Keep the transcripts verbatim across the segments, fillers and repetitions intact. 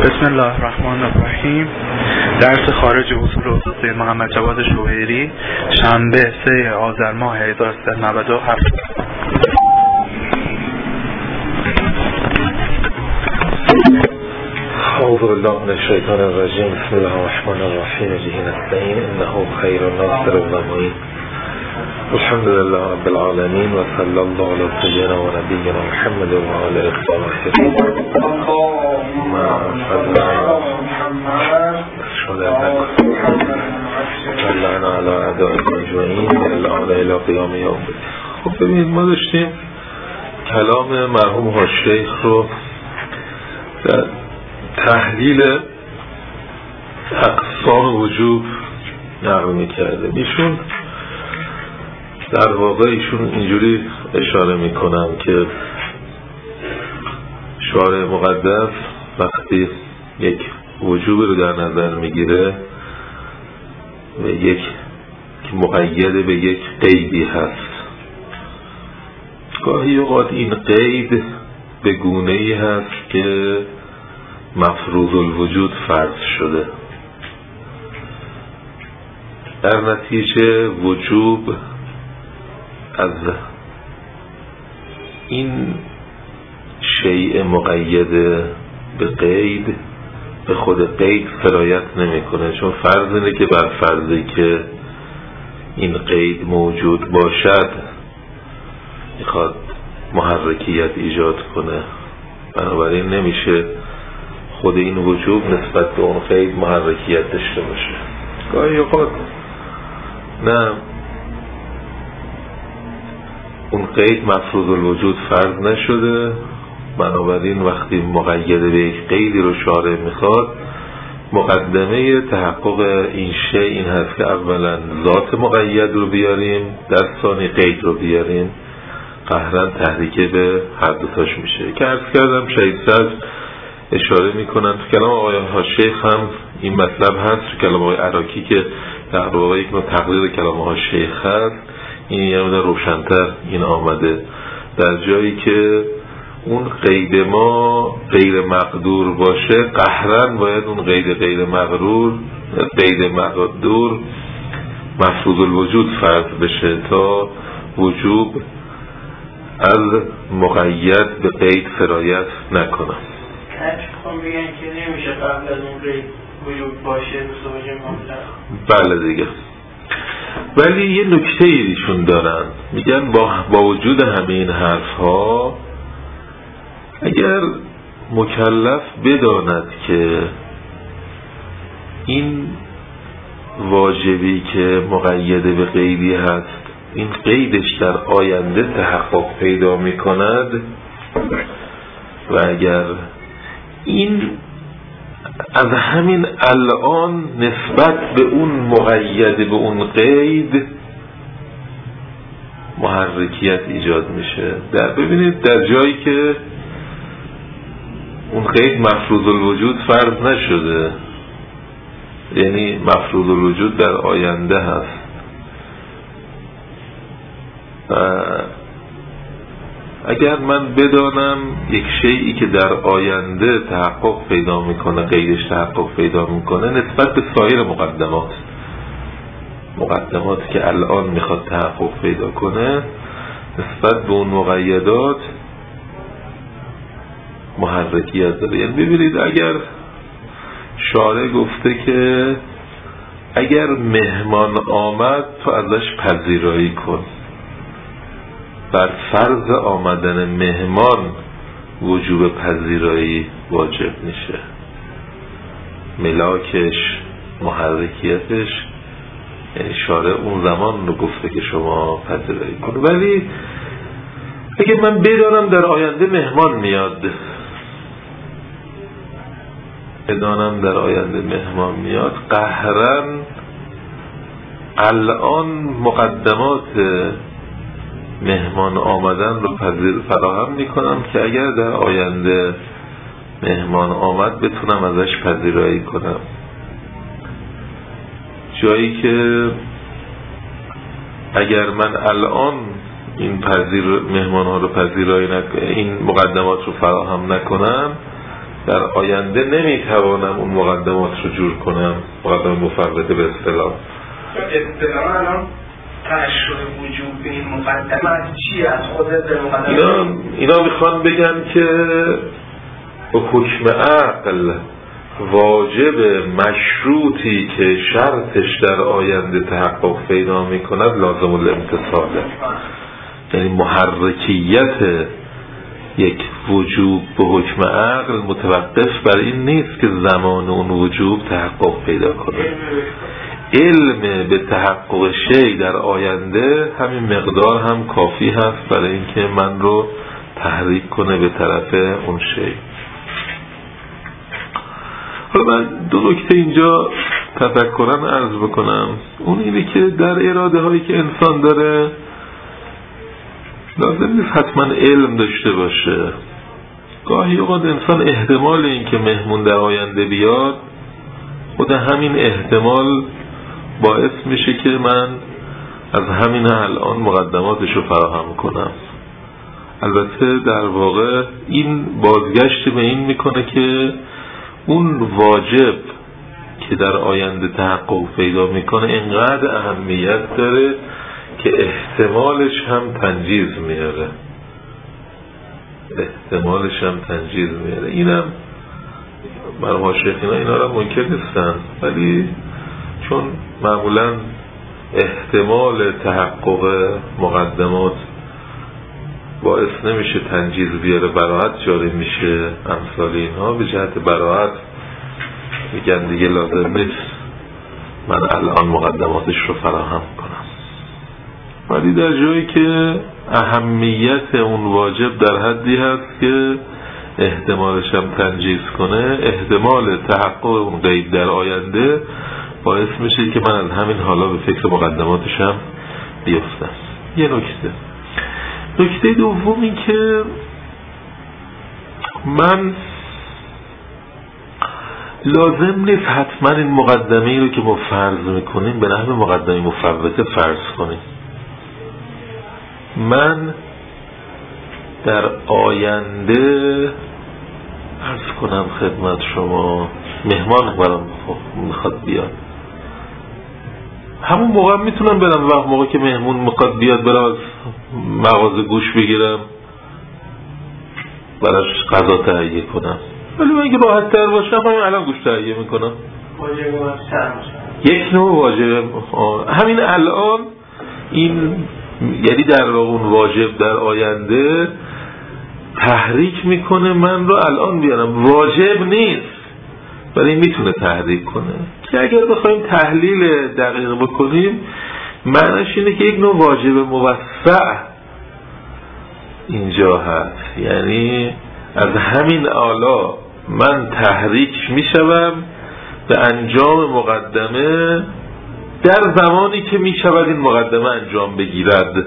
بسم الله الرحمن الرحیم. درس خارج اصول حقوقی محمد جواد شوهری، شنبه سه آذر ماه هزار و سیصد و نود و هفت. اعوذ بالله من الشیطان الرجیم. بسم الله الرحمن الرحیم. به نستعین انه خیر الناصر والمعین. الحمد لله رب العالمین و صلی الله علی سیدنا و نبینا محمد و آله الطاهرین. صلنا علی اعدائهم اجمعین الا الی قیام یوم الدین. خب ببینید، ما داشتیم کلام مرحوم حاج شیخ رو در تحلیل اقسام وجوب نقل می‌کردیم. ایشون در واقع ایشون اینجوری اشاره میکنم که شارع مقدس وقتی یک وجوب رو در نظر میگیره و یک که مقید به یک قیدی هست، گاهی اوقات این قید به گونه‌ای هست که مفروض الوجود فرض شده، در نتیجه وجوب از این شیء مقید به قید به خود قید سرایت نمیکنه، چون فرض اینه که بر فرضی که این قید موجود باشد میخواد محرکیت ایجاد کنه، بنابراین نمیشه خود این وجوب نسبت به اون قید محرکیت داشته باشه. گاهی اوقات نه، اون قید مفروض الوجود فرض نشده، بنابراین وقتی مقید به یک قیدی رو شارع میخواد، مقدمه تحقق این شی این هست که اولا ذات مقید رو بیاریم، در ثانی قید رو بیاریم، قهرن تحریکه به هر دوتاش میشه که عرض کردم. شهید صدر اشاره میکنن تو کلام آقای حاج شیخ هم این مطلب هست، تو کلام آقای عراقی که در واقع یک نوع تقریر کلام حاج شیخ هست، این یه مقدار روشن‌تر این آمده، در جایی که اون قید ما غیر مقدور باشه، قهرن باید اون قید غیر مقدور قید مقدور مفروض الوجود فرض بشه تا وجوب از مقید به قید سرایت نکنه. خب میگن که نمیشه قبل از اون قید وجود باشه مطلق. بله دیگه. ولی یه نکته ایشون دارن، میگن با, با وجود همه این حرف ها، اگر مکلف بداند که این واجبی که مقید به قیدی هست، این قیدش در آینده تحقق پیدا میکند و اگر این از همین الان نسبت به اون مقید به اون قید محرکیت ایجاد میشه، در ببینید در جایی که اون قید مفروض الوجود فرض نشده، یعنی مفروض الوجود در آینده هست، اگر من بدانم یک شیئی که در آینده تحقق پیدا میکنه، قیدش تحقق پیدا میکنه نسبت به سایر مقدمات مقدماتی که الان میخواد تحقق پیدا کنه، نسبت به اون مقیدات محرکیت داره. یعنی ببینید، اگر شارع گفته که اگر مهمان آمد تو ازش پذیرایی کن، بر فرض آمدن مهمان وجوب پذیرایی واجب میشه، ملاکش محرکیتش، یعنی شارع اون زمان رو گفته که شما پذیرایی کن. ولی اگه من بدانم در آینده مهمان میاد بدانم در آینده مهمان میاد قهرن الان مقدمات مهمان آمدن رو پذیر فراهم میکنم که اگر در آینده مهمان آمد بتونم ازش پذیرایی کنم. جایی که اگر من الان این پذیر مهمان ها رو پذیرایی نکنم، این مقدمات رو فراهم نکنم، در آینده نمیتوانم اون مقدمات رو جور کنم، مقدمات مفوته به اصطلاح. اصطلاح الان تشریح وجود به این مقدمه از چی؟ از خود به مقدمه اینا, اینا میخوان بگن که با حکم عقل واجب مشروطی که شرطش در آینده تحقق پیدا میکند لازم الامتصاله. یعنی محرکیت یک وجوب به حکم عقل متوقف بر این نیست که زمان اون وجوب تحقق پیدا کنه. علم به تحقق شی در آینده همین مقدار هم کافی هست برای اینکه من رو تحریک کنه به طرف اون شی. حالا من دو نکته اینجا تفکرن عرض بکنم. اون اینه که در اراده هایی که انسان داره لازم نیست حتما علم داشته باشه. گاهی اوقات انسان احتمال این که مهمون در آینده بیاد، خود همین احتمال باعث میشه که من از همین الان مقدماتش رو فراهم کنم. البته در واقع این بازگشت به این میکنه که اون واجب که در آینده تحقق پیدا میکنه اینقدر اهمیت داره که احتمالش هم تنجیز میاره احتمالش هم تنجیز میاره اینم مرحوم شیخ اینا اینا را منکر نیستن، ولی چون معمولا احتمال تحقق مقدمات باعث نمیشه تنجیز بیاره، براحت جاری میشه، امثال اینها به جهت براحت میگن دیگه لازم نیست من الان مقدماتش رو فراهم کنم. ولی در جایی که اهمیت اون واجب در حدی هست که احتمالش هم تنجیز کنه، احتمال تحقق اون غیب در آینده باعث میشه که من از همین حالا به فکر مقدماتش هم بیفتم. یه نکته نکته دوم این که من لازم نیست حتما این مقدمه رو که ما فرض میکنیم به نحو مقدمه مفوته فرض کنیم. من در آینده عرض کنم خدمت شما مهمان برام میخواد بیاد، همون موقع میتونم برم وقت موقع که مهمون میخواد بیاد برم از مغازه گوش بگیرم براش غذا تهیه کنم، ولی من اگه راحت تر باشم همین الان گوش تهیه میکنم. یک نوع واجب همین الان این، یعنی در واقع اون واجب در آینده تحریک میکنه من رو الان بیارم. واجب نیست ولی میتونه تحریک کنه که اگر بخوایم تحلیل دقیق بکنیم معنیش اینه که یک نوع واجب موسع اینجا هست. یعنی از همین آلا من تحریک میشوم به انجام مقدمه در زمانی که میشود این مقدمه انجام بگیرد.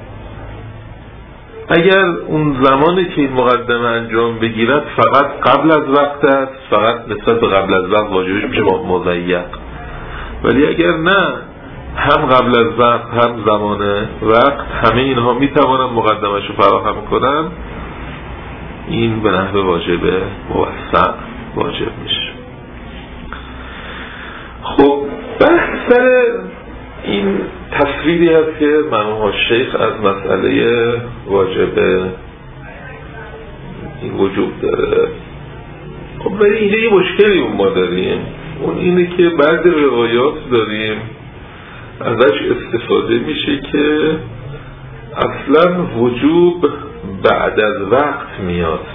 اگر اون زمانی که این مقدمه انجام بگیرد فقط قبل از وقت است، فقط نسبت به قبل از وقت واجبش میشه مضیق. ولی اگر نه، هم قبل از وقت هم زمان وقت همه اینها میتوانم مقدمه‌اش رو فراهم کنم، این به نحو واجب موسع واجب میشه. خب بحث این تصویری هست که مرحوم شیخ از مسئله واجب این وجود داره. خب ولی اینجا یه مشکلی ما داریم، اون اینه که بعضی روایات داریم ازش استفاده میشه که اصلا وجوب بعد از وقت میاد.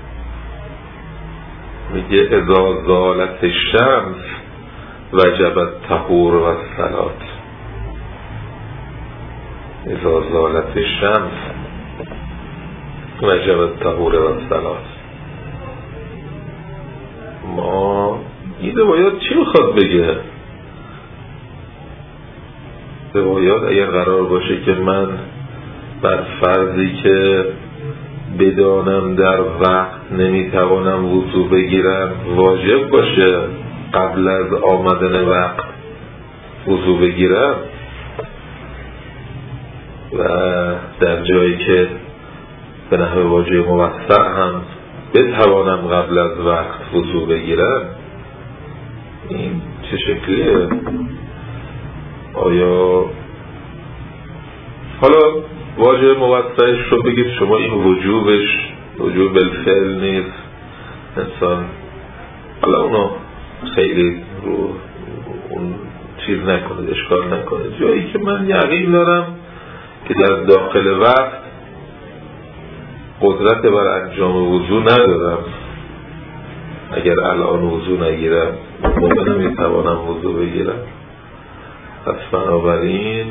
میگه اذا زالت الشمس وجب الطهور و الصلاة. اذا زالت الشمس وجب الطهور و الصلاة. ما این روایات چی میخواد بگه؟ روایات اگر قرار باشه که من بر فرضی که بدانم در وقت نمیتوانم وضو بگیرم واجب باشه قبل از آمدن وقت وضو بگیرم، و در جایی که به نحو واجب موسع هم بتوانم قبل از وقت وضو بگیرم، این چه شکلیه؟ آیا حالا واژه موسعش رو بگید شما این وجوبش وجوب بالفعل نیست، انسان حالا اونو خیلی رو اون چیز نکنید، اشکال نکنید. جایی که من یقین دارم که در داخل وقت قدرت بر انجام وضو ندارم، اگر الان وضو نگیرم موقع نمیتوانم وضو بگیرم. پس بنابراین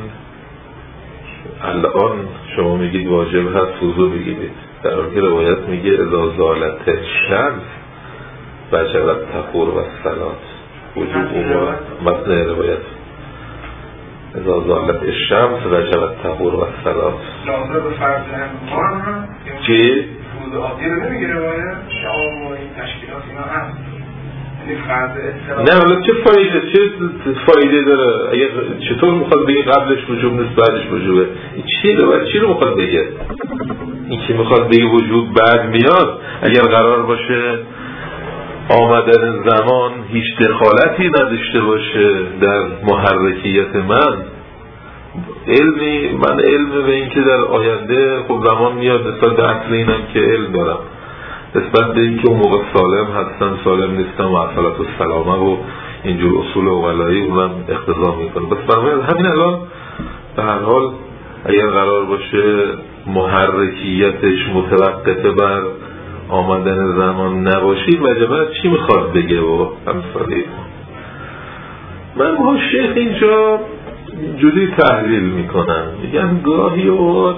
الان شما میگید واجب هست وضو بگیرید، در حالی که روایت میگه اذا زالت الشمس وجب الطهور و الصلاة. وجوب متن روایت اذا زالت الشمس وجب الطهور و الصلاة. لازم به فرض ما هم چی؟ وضو عادی رو نمیگیره باید شما و این تشکیلات اینا هست، یعنی فرض اصطلاح. نه حالا چه فایده چه فایده داره؟ اگه چطور میخواد بگه قبلش وجوب نیست بعدش وجوبه؟ چی رو چی رو میخواد بگه؟ این که میخواد بگه وجوب بعد میاد، اگر قرار باشه آمدن زمان هیچ دخالتی نداشته باشه در محرکیت من، علمی من علم به این که در آینده خب زمان میاد نسبت به اصل اینم که علم دارم، نسبت به این که اون موقع سالم هستن سالم نیستن و اصالت و سلامه و اینجور اصول اوغلایی اونم اقتضا میکنه. بس برمید همین الان به هر حال اگر قرار باشه محرکیتش متوقف بر آمدن زمان نباشید وجبه چی میخواد بگه و همسالی. من با شیخ اینجا جوری تحلیل میکنم، میگم گاهی اوقات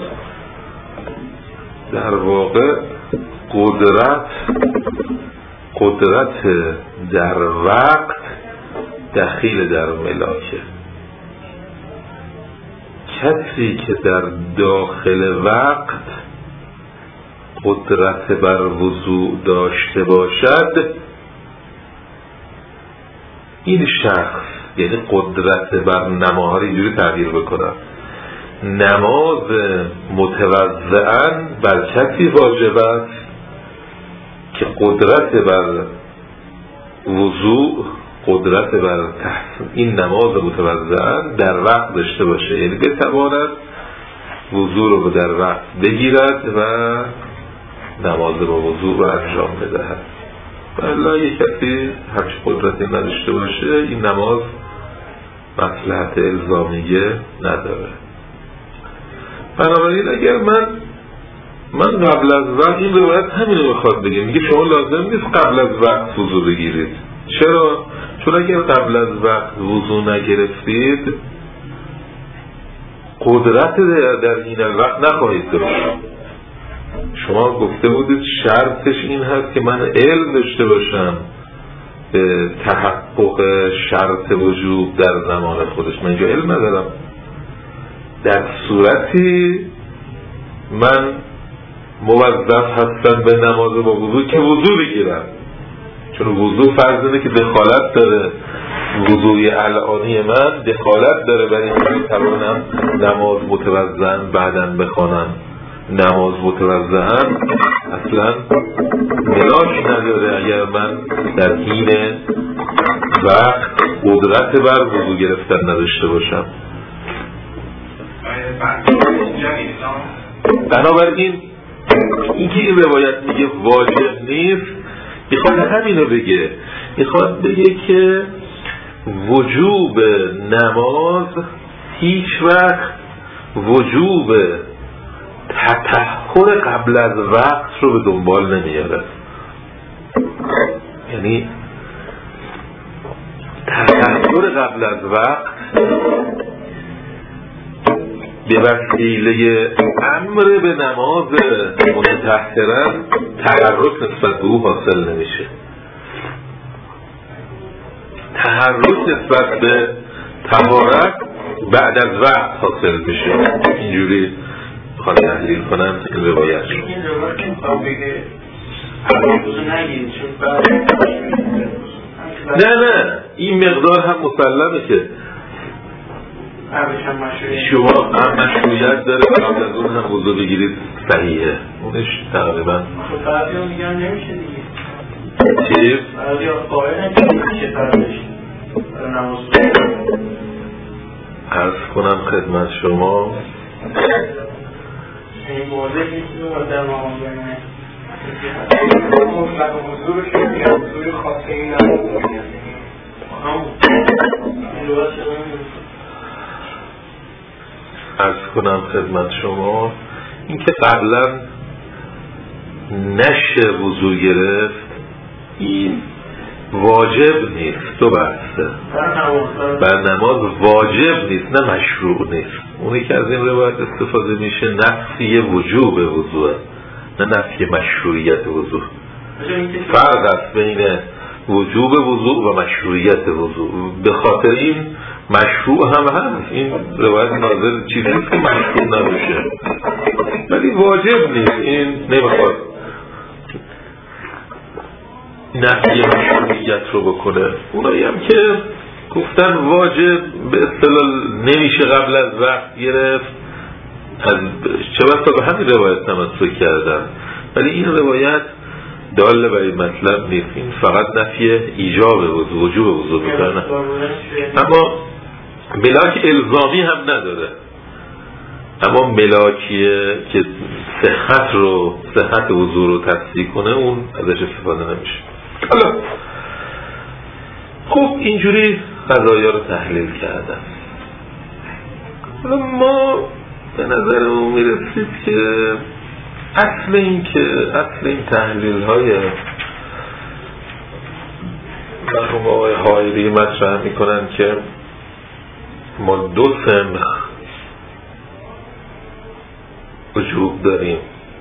در واقع قدرت قدرت در وقت دخیل در ملاکه. کسی که در داخل وقت قدرت بر وضوء داشته باشد، این شخص یعنی قدرت بر نماز رو اینجوری تعبیر بکنم، نماز متوضعاً بر کسی واجب است که قدرت بر وضوء قدرت بر تحسین این نماز متوضعاً در وقت داشته باشه، یعنی بتواند وضوء رو در وقت بگیرد و نماز با وضوء رو انجام بدهد. بلا یک کسی همچه قدرتی نداشته باشه این نماز مصلحت الزامیه نداره. بنابراین اگر من من قبل از وقت این روایت همینو میخواد بگه، میگه شما لازم نیست قبل از وقت وضو بگیرید. چرا؟ چون اگر قبل از وقت وضو نگرفتید قدرت در این وقت نخواهید داشت. شما گفته بودید شرطش این هست که من علم داشته باشم به تحقق شرط وجوب در زمان خودش. من اینجا علم ندارم، در صورتی من موظف هستم به نماز با وضو که وضو بگیرم، چون وضو فرض اینه که دخالت داره، وضوی الانی من دخالت داره برای اینکه توانم نماز متوضعاً بعداً بخوانم. نماز متوضعاً اصلا ملاک نداره اگر من در حین وقت قدرت بر وضو گرفتن نداشته باشم. بنابراین اینکه این روایت میگه واجب نیست میخواد همینو بگه، میخواد بگه که وجوب نماز هیچ وقت وجوب تطهر قبل از وقت رو به دنبال نمیاره. یعنی تطهر قبل از وقت به وسیله امر به نماز متطهرا تحرک نسبت به او حاصل نمیشه. تحرک نسبت به طهارت بعد از وقت حاصل میشه. اینجوری خواهد تحلیل کنم این روایت. این روایت که میخوام بگه حراموزو نگیرید چون بعد نه نه این مقدار هم مسلمه که شما هم مشروعیت داره قبل از اون هم وضو بگیرید صحیحه اونش تقریبا فرضی هم دیگه هم نمیشه دیگه چیز؟ فرضی هم قائل نمیشه فرضش نماز عرض کنم خدمت شما این موضوع نیست در نماز بینه مطلق حضور رو که میگه حضور خاصه این نماز بینه عرض کنم خدمت شما این که قبلا نشه وضو گرفت این واجب نیست دو بحثه بر نماز واجب نیست نه مشروع نیست اونی که از این روایت استفاده میشه نفی وجوب وضوه نه نفی مشروعیت وضو فرق است بین وجوب وضو و مشروعیت وضو به خاطر این مشروع هم هست این روایت نازل چیزی نیست که مشروع نباشه ولی واجب نیست این نمیخواد نفی مشروعیت رو بکنه اونایی هم که گفتن واجب به اصطلاح نمیشه قبل از وقت گرفت از چه بسا به همین روایت تمسک کردن ولی این روایت داله بر این مطلب نیست این فقط نفی ایجاب وضو وجوب وضو میکنه اما ملاک الزامی هم نداره اما ملاکیه که صحت رو صحت وضو رو تصدیق کنه اون ازش استفاده نمیشه حالا خب اینجوری قضایا رو تحلیل کردم حالا ما به نظرمون میرسید که اصل این که اصل این تحلیل های مرحوم آقای حائری مطرح میکنن که ما دو سنخ وجوب داریم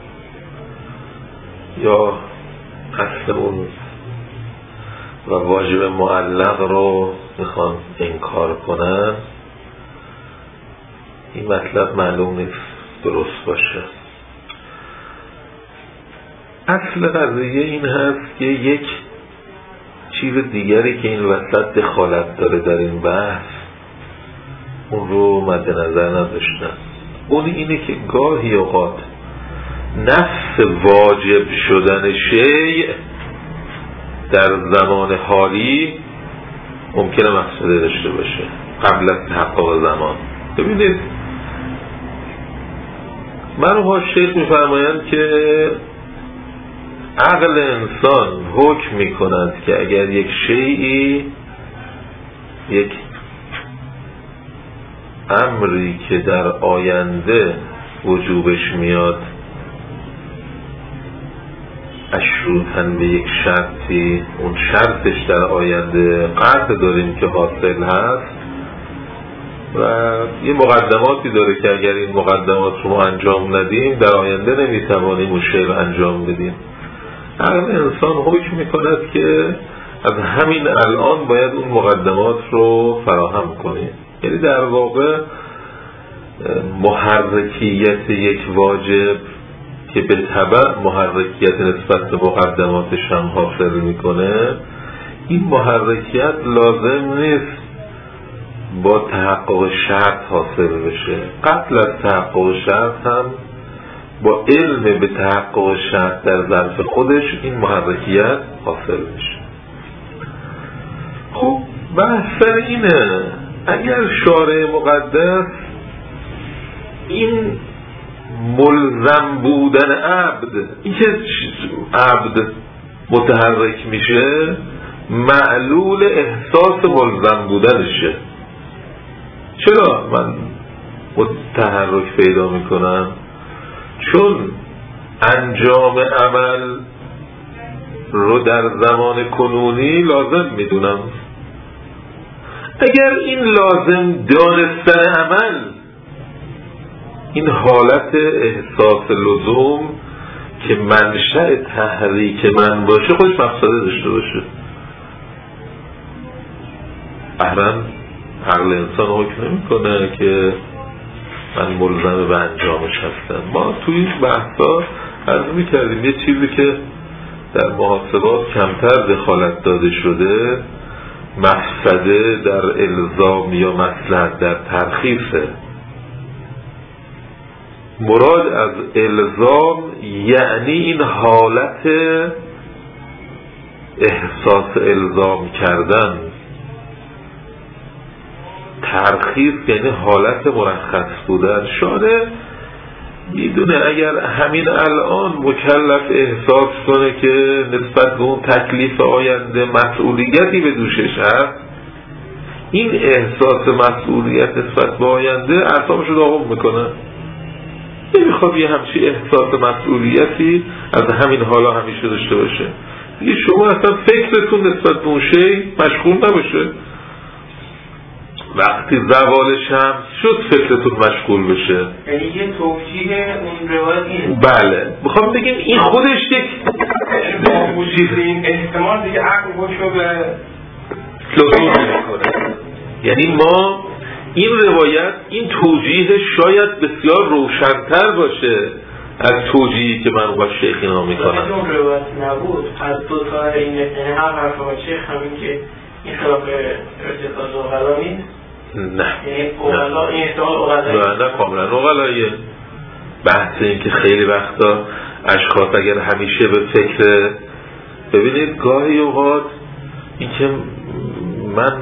یا اصل اون و واجب معلق رو میخوان انکار کنن این مطلب معلوم نیست درست باشه اصل قضیه این هست که یک چیز دیگری که این وسط دخالت داره در این بحث اون رو مد نظر نداشتن اون اینه که گاهی اوقات نفس واجب شدن شیء در زمان حالی ممکنه مفسده داشته باشه قبل از تحقق زمان ببینید مرحوم شیخ میفرمایند که عقل انسان حکم میکند که اگر یک شیئی یک امری که در آینده وجوبش میاد مشروطاً به یک شرطی اون شرطش در آینده قطع داریم که حاصل هست و یه مقدماتی داره که اگر این مقدمات رو انجام ندیم در آینده نمیتوانیم اون شیء رو انجام بدیم عقل انسان حکم میکند که از همین الان باید اون مقدمات رو فراهم کنیم یعنی در واقع محرکیت یک واجب که به تبع محرکیت نسبت به مقدماتش هم حاصل میکنه این محرکیت لازم نیست با تحقق شرط حاصل بشه قبل از تحقق شرط هم با علم به تحقق شرط در ظرف خودش این محرکیت حاصل میشه خب بحث سر اینه اگر شارع مقدس این ملزم بودن عبد این که عبد متحرک میشه معلول احساس ملزم بودنشه چرا من تحرک پیدا میکنم چون انجام عمل رو در زمان کنونی لازم میدونم اگر این لازم دانستن عمل این حالت احساس لزوم که منشأ تحریک من باشه خودش مفسده داشته باشه احرام عقل انسان حکم نمی کنه که من ملزم به انجامش هستم ما توی این بحثا عرض می کردیم یه چیزی که در محاسبات کمتر دخالت داده شده مفسده در الزام یا مصلحت در ترخیصه. مراد از الزام یعنی این حالت احساس الزام کردن. ترخیص یعنی حالت مرخص بودن. شاره میدونه اگر همین الان مکلف احساس کنه که نسبت به اون تکلیف آینده مسئولیتی به دوشش هست، این احساس مسئولیت نسبت به آینده اعصابش رو داغون میکنه. نمیخواد یه همچی احساس مسئولیتی از همین حالا همیشه داشته باشه. دیگه شما اصلا فکرتون نسبت به اون شی مشغول نباشه. وقتی زوال شمس شد فکرتون مشغول بشه. یعنی یه توجیه اون روایت اینه. بله میخوام بگیم این خودش یک با وجود این احتمال دیگه عقل باشو به لزوم نمیکنه. یعنی ما این روایت این توجیه شاید بسیار روشن‌تر باشه از توجیهی که من با شیخ اینا میکنم. اون روایت نبود از دو تا این یعنی هم حرف با شیخ همین که این خلاف ارتقاض اغلا نیست؟ نه یعنی اغلا این احتمال اغلایی؟ نه نه کاملا اغلاییه. بحث این که خیلی وقتا اشخاص اگر همیشه به فکر، ببینید گاهی اوقات این که من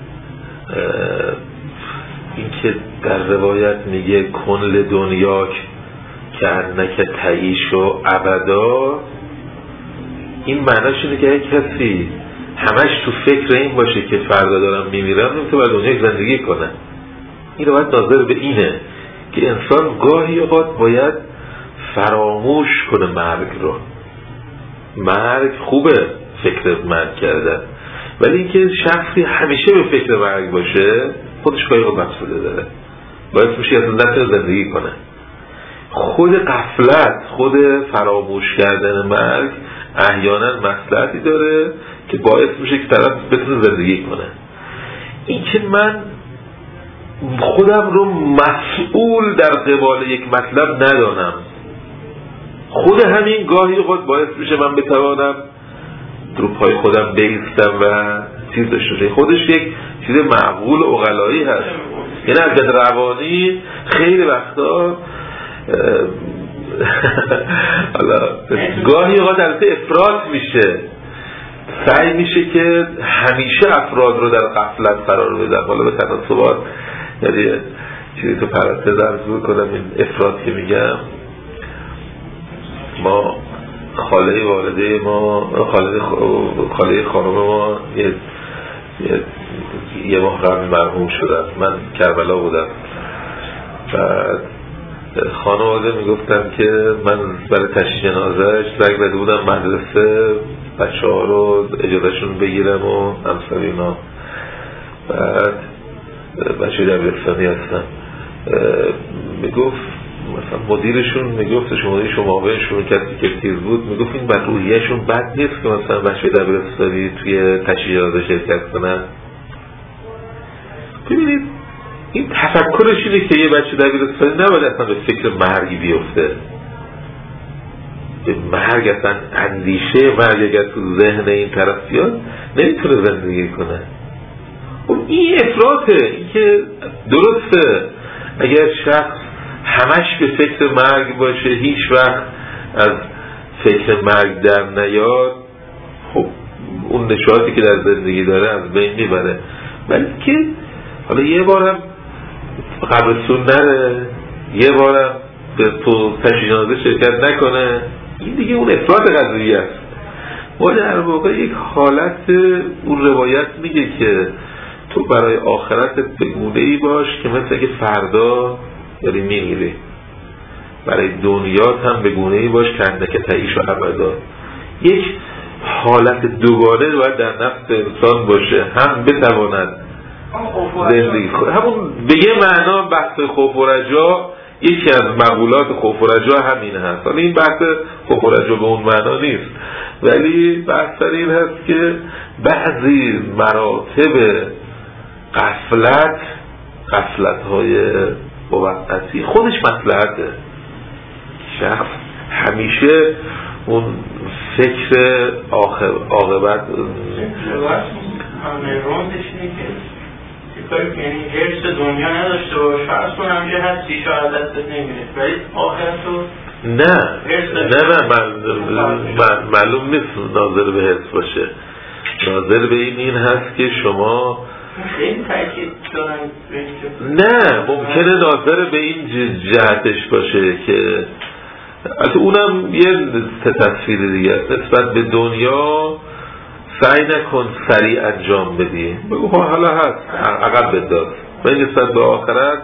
این که در روایت میگه کل دنیاک که انک تعیش و ابدا، این معناش اینه که یک کسی همش تو فکر این باشه که فردا دارم میمیرم نمیتونه بر دنیا زندگی کنه. این رو باید ناظر به اینه که انسان گاهی اوقات باید فراموش کنه مرگ رو. مرگ خوبه فکر مرگ کردن، ولی اینکه شخصی همیشه به فکر مرگ باشه خودش گاهی اوقات مفسده داره، باید میشه اصلا نتونه زندگی کنه. خود غفلت، خود فراموش کردن مرگ احیانا مصلحتی داره که باعث میشه که طرف بتونه زندگی کنه. این که من خودم رو مسئول در قبال یک مطلب ندانم، خود همین گاهی اوقات باعث میشه من بتوانم رو پای خودم بایستم و چیز داشته باشه. خودش یک چیز معقول و عقلایی هست. یعنی از جهت روانی خیلی وقتا حالا گاهی اوقات البته افراط میشه، سعی میشه که همیشه افراد رو در غفلت قرار بدن. حالا به تناسبات یعنی چیزی تو پرانتز عرض کنم، این افراط که میگم، ما خاله والده ما خاله خاله خانم ما یه یه, یه ماه قبل مرحوم شدن. من کربلا بودم. بعد خانواده میگفتن که من برای تشییع جنازه‌اش زنگ زده بودم مدرسه بچه ها رو اجازهشون بگیرم و همسر اینا. بعد بچه دبیرستانی هستن، میگفت مثلا مدیرشون میگفت شما مدیر شما بهشون کسی که تیز بود میگفت این بر روحیه‌شون بد نیست که مثلا بچه دبیرستانی توی تشییع جنازه شرکت کنن. ببینید این تفکرش اینه که یه بچه دبیرستانی نباید اصلا به فکر مرگی بیفته. به مرگ اصلا اندیشه مرگ اگر تو ذهن این طرف بیاد نمیتونه زندگی کنه. این افراطه. این که درسته اگر شخص همش به فکر مرگ باشه هیچ وقت از فکر مرگ در نیاد، خب اون نشاطی که در زندگی داره از بین میبره. ولی که حالا یه بارم قبرستون نره، یه بارم به تو تشییع جنازه شرکت نکنه، این دیگه اون افراط قضیه است. ما در واقع یک حالت اون روایت میگه که تو برای آخرت بگونه‌ای باش که مثل که فردا داری میمیری، برای دنیات هم بگونه‌ای باش که اندک تعیش و ابدا. یک حالت دوگانه باید در نفس انسان باشه، هم بتواند زندگی کنه. همون به یه معنا بحث خوف و رجا، یکی از مقولات خوف و رجا همین هست. حالا این بحث خوف و رجا به اون معنا نیست، ولی بحث این هست که بعضی مراتب غفلت غفلت های موقتی خودش مصلحته. شخص همیشه اون فکر عاقبت همه روندش اینه که کاری که یعنی حرص دنیا نداشته باش، فرض کنم که هستی شاید دستت نمیره، ولی آخرت رو نه نه نه معلوم نیست ناظر به حرص باشه. ناظر به این این هست که شما خیلی تاکید دارن نه ممکنه ناظر به این جهتش باشه که البته اونم یه تصویر دیگه است. نسبت به دنیا سعی نکن سریع انجام بدی، بگو حالا هست عقب بدار، ولی نسبت به آخرت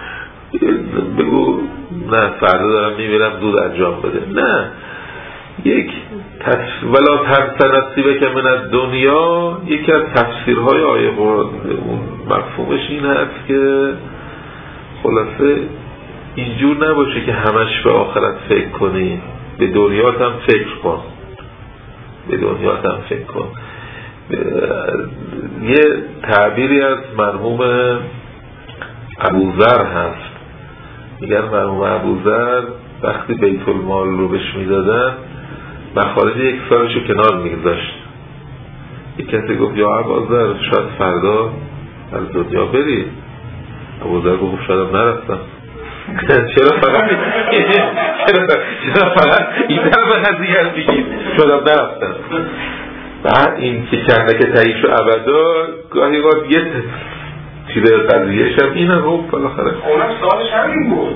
بگو نه فردا دارم میمیرم زود انجام بده. نه یک تص... ولا تنس نصیبک من الدنیا یکی از تفسیرهای آیه قرآن اون مفهومش این هست که خلاصه اینجور نباشه که همش به آخرت فکر کنی، به دنیات هم فکر کن، به دنیات هم فکر کن. یه تعبیری از مرحوم ابوذر هست، میگن مرحوم ابوذر وقتی بیت المال رو بهش میدادن مخارج یک سالشو کنار میگذاشت. یک کسی گفت یا ابوذر شاید فردا از دنیا بری. ابوذر گفت شاید هم نرفتم. چرا فقط چرا چرا فقط این طرف قضیه رو میگید شاید هم نرفتم. بعد این که کندک تعیش و ابدا گاهی وقت یه چیز قضیهش هم این هم خب بالاخره اونم سوالش همین بود.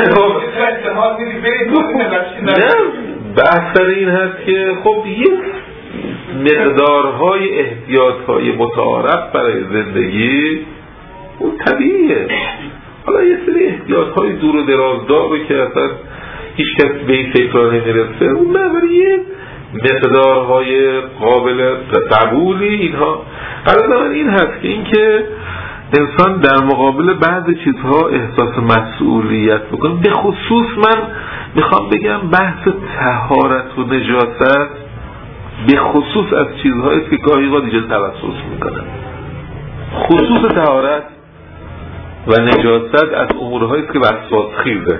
نه بحث این هست که خب یه مقدارهای احتیاطهای متعارف برای زندگی اون طبیعیه. حالا یه سری احتیاطهای دور و درازدار رو که اصلا هیچ کس به این فکر نمیرسه اون نه، یه مقدارهای قابل قبولی اینها. قرار من این هست که این که انسان در مقابل بعض چیزها احساس مسئولیت بکنه. به خصوص من میخوام بگم بحث طهارت و نجاست به خصوص از چیزهایی که گاهی اوقات دیگه توسوس میکنن. خصوص طهارت و نجاست از امورهایی که وسواس خیزه،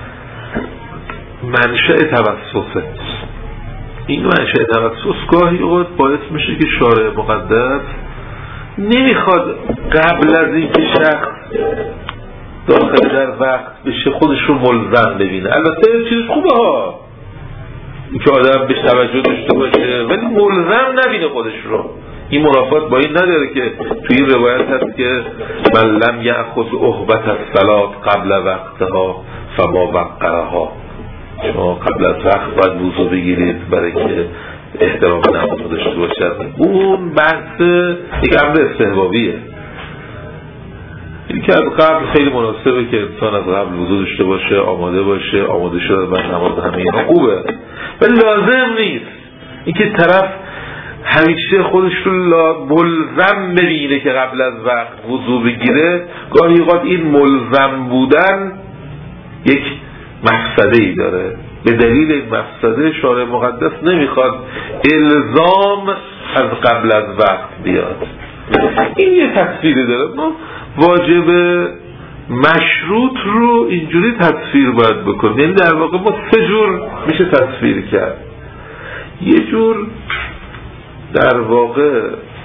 منشأ توسوسه. این منشأ توسوس گاهی اوقات باعث میشه که شارع مقدس نمیخواد قبل از اینکه شخص داخل در وقت بشه خودش رو ملزم ببینه. البته چیز خوبه ها که آدم بهش توجه داشته باشه، ولی ملزم نبینه خودش رو. این منافات با این نداره که توی این روایت هست که من لم یأخذ اهبت الصلاة قبل وقتها فما وقرها. شما قبل از وقت باید وضو بگیرید برای که احترام نماز داشته باشد. اون بحث یک امر استحبابیه. این که از قبل خیلی مناسبه که انسان از قبل وضو داشته باشه، آماده باشه، آماده شده بعد نماز، همه اینا خوبه، ولی لازم نیست این که طرف همیشه خودش رو ملزم ببینه که قبل از وقت وضو بگیره. گاهی اوقات این ملزم بودن یک مفسده ای داره. به دلیل این مفسده شارع مقدس نمیخواد الزام از قبل از وقت بیاد. این یه تفسیری داره. ما واجب مشروط رو اینجوری تفسیر باید بکنیم. یعنی در واقع ما سه جور میشه تفسیر کرد. یه جور در واقع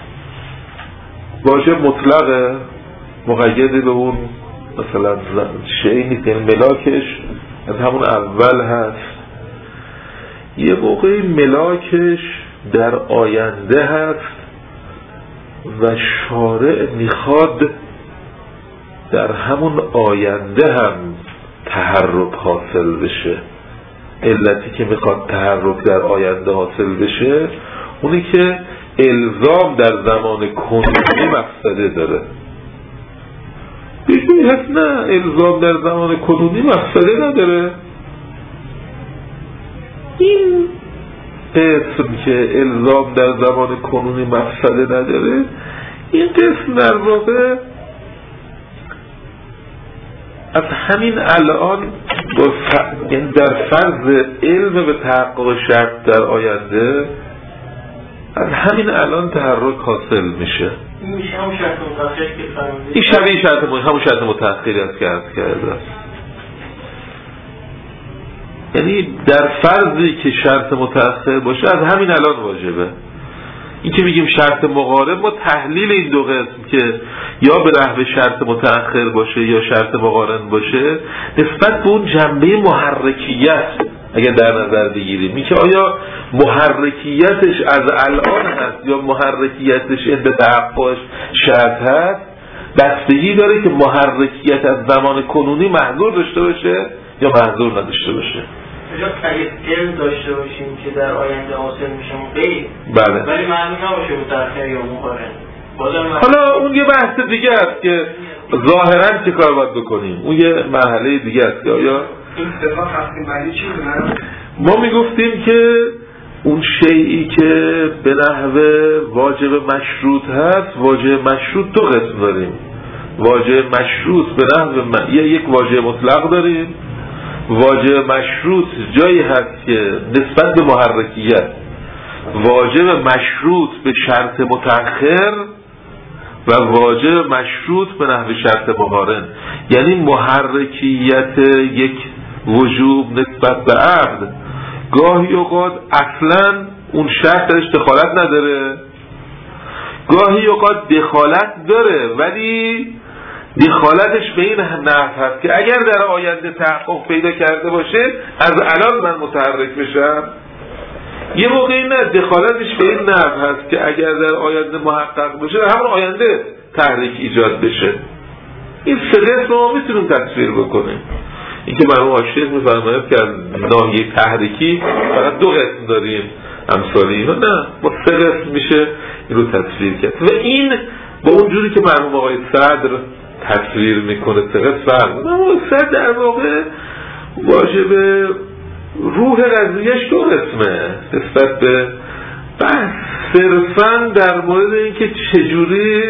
واجب مطلقه، مقید به اون مثلا شیء نیست، یعنی ملاکش از همون اول هست. یه موقعی ملاکش در آینده هست و شارع میخواد در همون آینده هم تحرک حاصل بشه. علتی که میخواد تحرک در آینده حاصل بشه اونی که الزام در زمان کنونی مفسده داره. بیشتری هست نه الزام در زمان کنونی مفسده نداره. این قسم که الزام در زمان کنونی مفسده نداره، این قسم در واقع از همین الان ف... یعنی در فرض علم به تحقق شرط در آینده از همین الان تحرک حاصل میشه. این میشه همون شرط متأخر که فرمودید. این شبیه شرط متأخر، همون شرط متأخری است که عرض کرده است. یعنی در فرضی که شرط متأخر باشه از همین الان واجبه. این که میگیم شرط مقارب، ما تحلیل این دو قسم که یا به نحو شرط متأخر باشه یا شرط مقارن باشه نسبت به اون جنبه محرکیت اگر در نظر بگیریم، این که آیا محرکیتش از الان هست یا محرکیتش این به تحققش شرط هست، بستگی داره که محرکیت از زمان کنونی محظور داشته باشه یا محظور نداشته باشه. یا علم داشته باشیم که در آینده حاصل میشه غیر، بله، ولی معلوم نباشه متأخر یا مقارن. حالا اون یه بحث دیگه است که ظاهرا چه کار باید بکنیم، اون یه مرحله دیگه است که آیا این صفات هستیم ولی چی بودن؟ ما میگفتیم که اون شیئی که به نحو واجب مشروط هست، واجب مشروط دو قسم داریم. واجب مشروط به نحو م... یا یک واجب مطلق داریم. واجب مشروط جایی هست که نسبت به محرکیت، واجب مشروط به شرط متأخر و واجب مشروط به نحو شرط مقارن، یعنی محرکیت یک وجوب نسبت به عقد گاهی اوقات اصلا اون شرط درش دخالت نداره، گاهی اوقات دخالت داره ولی دخالتش به این نحو هست که اگر در آینده تحقق پیدا کرده باشه از الان من متحرک بشم. یه موقعی نه، دخالتش به این نحو هست که اگر در آینده محقق باشه در همون آینده تحریک ایجاد بشه. این سه قسم ما میتونیم تصویر بکنیم. این که مرحوم حاشیه میفرماید که از ناحیه تحریکی فقط دو قسم داریم امثالی اینا، نه، با سه قسم میشه این رو تصویر کرد و این با اونجوری که مرحوم آقای صدر تصویر میکنه سه قسم فرق. مرحوم صدر در واقع واجب روح قضیهش دو قسمه نسبت به بحث صرفاً در مورد اینکه چجوری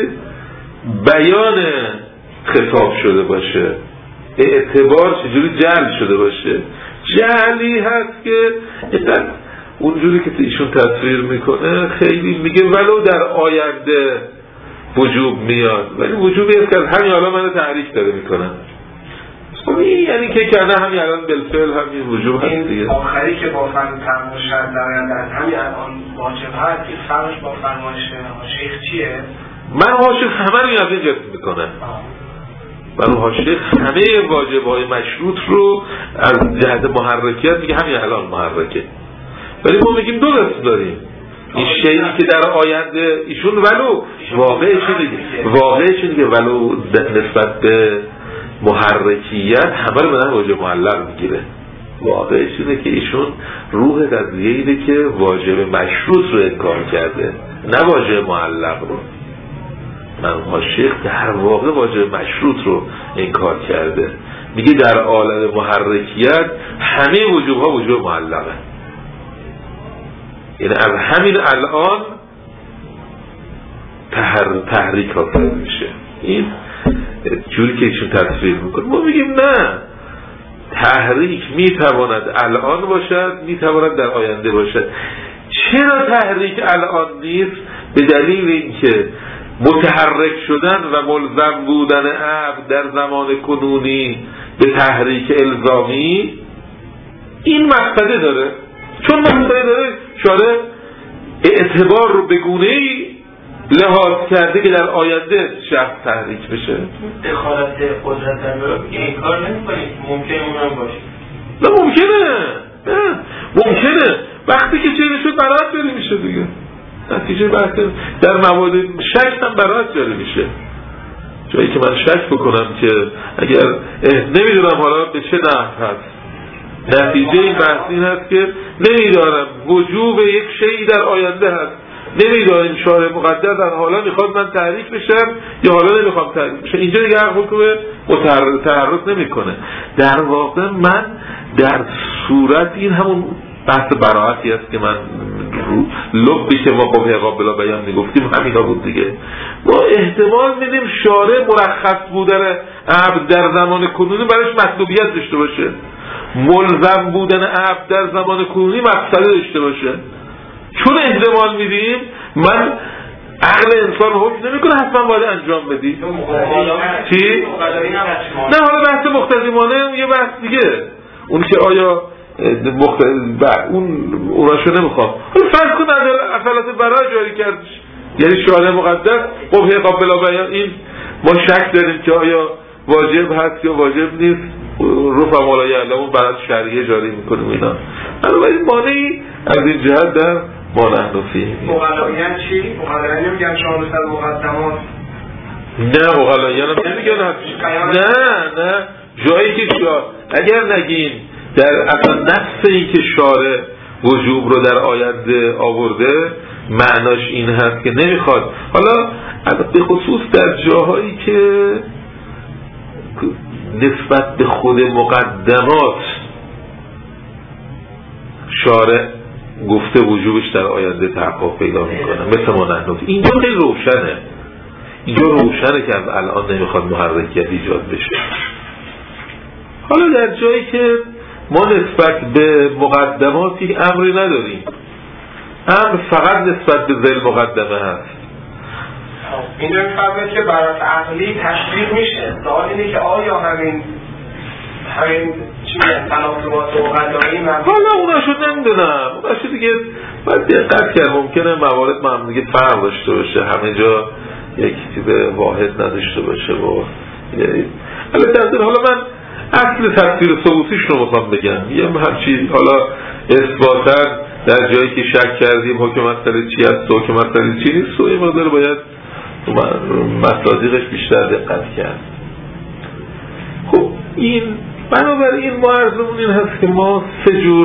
بیان خطاب شده باشه، اعتبار چجوری جعل شده باشه. جعلی هست که اونجوری که ایشون تصویر میکنه خیلی میگه ولو در آینده وجوب میاد، ولی وجوبی هست که از همین حالا من تحریک داره میکنم. یعنی که کنه همین الان بالفعل همین وجوب هست دیگه. آخری که با فرمایش شرط در آینده همین الان واجب هست، این فرقش با فرمایش شیخ چیه؟ من حاشیه همه رو از این قسم میکنم. من حاشیه همه واجب‌های مشروط رو از جهت محرکیت میگه همین الان محرکه، ولی ما میگیم دو قسم داریم. این شیئی که در آینده ایشون ولو واقعش دیگه واقعش دیگه ولو نسبت به محرکیت همه رو به نحو واجب معلق میگیره. واقعش اینه که ایشون روح قضیه اینه که واجب مشروط رو انکار کرده نه واجب معلق رو. من شیخ در واقع واجب مشروط رو انکار کرده، میگه در عالم محرکیت همه وجوب ها وجوب معلقه، یعنی از همین الان تحر... تحریک ها پیدا میشه. این جوری که ایشون تصویر میکنه. ما میگیم نه، تحریک میتواند الان باشد، میتواند در آینده باشد. چرا تحریک الان نیست؟ به دلیل اینکه متحرک شدن و ملزم بودن عبد در زمان کنونی به تحریک الزامی این مقصده داره. چون مقصده داره شاره اعتبار رو به گونه‌ای لحاظ کرده که در آینده شخص تحریک بشه. دخالت قدرت در رو این کار نمی کنید، ممکنه اونم باشه. نه ممکنه، نه ممکنه وقتی که چیزی شد برات جاری میشه دیگه. نتیجه بحث در موارد شک هم برات جاری میشه. جایی که من شک بکنم که اگر نمیدونم حالا به چه نحو هست، نتیجه این بحث این هست که نمیدارم وجوب یک شیئی در آینده هست، نمیداریم شارع مقدر در حالا میخواد من تحریک بشم یا حالا نمیخوام تحریک بشم. اینجا دیگه حق حکم تحرک نمیکنه. در واقع من در صورت این همون بحث براعتی است که من لبی که ما قبه قابلا بیان میگفتیم همینا بود دیگه. ما احتمال میدیم شارع مرخص بودن عبد در زمان کنونی برایش مطلوبیت داشته باشه، ملزم بودن عبد در زمان کنونی مقصده داشته باشه. چون احتمال میدیم من عقل انسان حکم نمیکنه حتما باید انجام بدی. چی؟ نه حالا بحث مقتضیمانه یه بحث دیگه، اون که آیا مخ... اون اوناشو نمیخوام. حالا فرض کن اصالت برای جاری کرد یعنی شارع مقدس قبه قابل بیان، این ما شک داریم که آیا واجب هست یا واجب نیست، رفع مالای علمون برای شریعه جاری میکنیم اینا. بنابراین مانعی از این جهت در ما نحن فیه. مقلایان چی؟ مقلایان نمیگن چهار صد مقدمات؟ نه مقلایان نمیگن. نه نه جایی که شا... اگر نگین در اصلا نفس این که شارع وجوب رو در آینده آورده معناش این هست که نمیخواد. حالا به خصوص در جاهایی که نسبت به خود مقدمات شارع گفته وجوبش در آینده تحقق پیدا میکنه مثل ما نحن اینجا خیلی روشنه، اینجا روشنه که الان نمیخواد محرکیت ایجاد بشه. حالا در جایی که ما نسبت به مقدماتی امری نداریم، امر فقط نسبت به ذل مقدمه هست، اینجا میفهمه که برات عقلی تشریح میشه. سوال اینه که آیا همین همین چی میگن تناسبات مقدمه‌ای من حالا اوناشو نمیدونم، اوناشو دیگه باید دقت کرد، ممکنه موارد ما هم دیگه فرق داشته باشه، همه جا یک چیز واحد نداشته باشه و البته حالا من اصل تفسیر ثبوتیش رو میخوام بگم، یه همچی حالا اثباتاً در جایی که شک کردیم حکم مسئله چی هست و حکم مسئله چی نیست و این مقدار باید مصادیقش بیشتر دقت کرد. خب این بنابراین ما عرضمون این هست که ما سه جور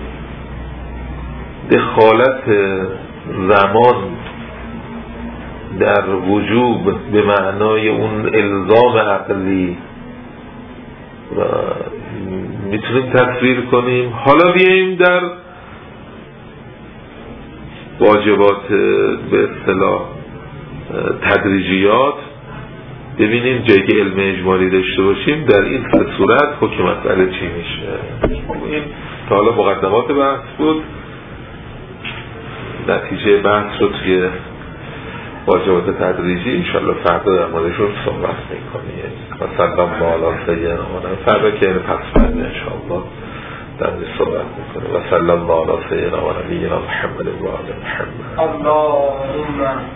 دخالت زمان در وجوب به معنای اون الزام عقلی و میتونیم تصویر کنیم. حالا بیاییم در واجبات به اصطلاح تدریجیات ببینیم جایی که علم اجمالی داشته باشیم در این صورت حکم مسئله چی میشه. این تا حالا مقدمات بحث بود، نتیجه بحث رو توی واجبات تدریجی انشالله فردا در موردشون صحبت میکنیم. مثلا بالا سیدنا فردا که این پس فردا انشالله در این صحبت میکنیم. و صلی الله علی سیدنا و نبینا محمد و آل محمد. اللهم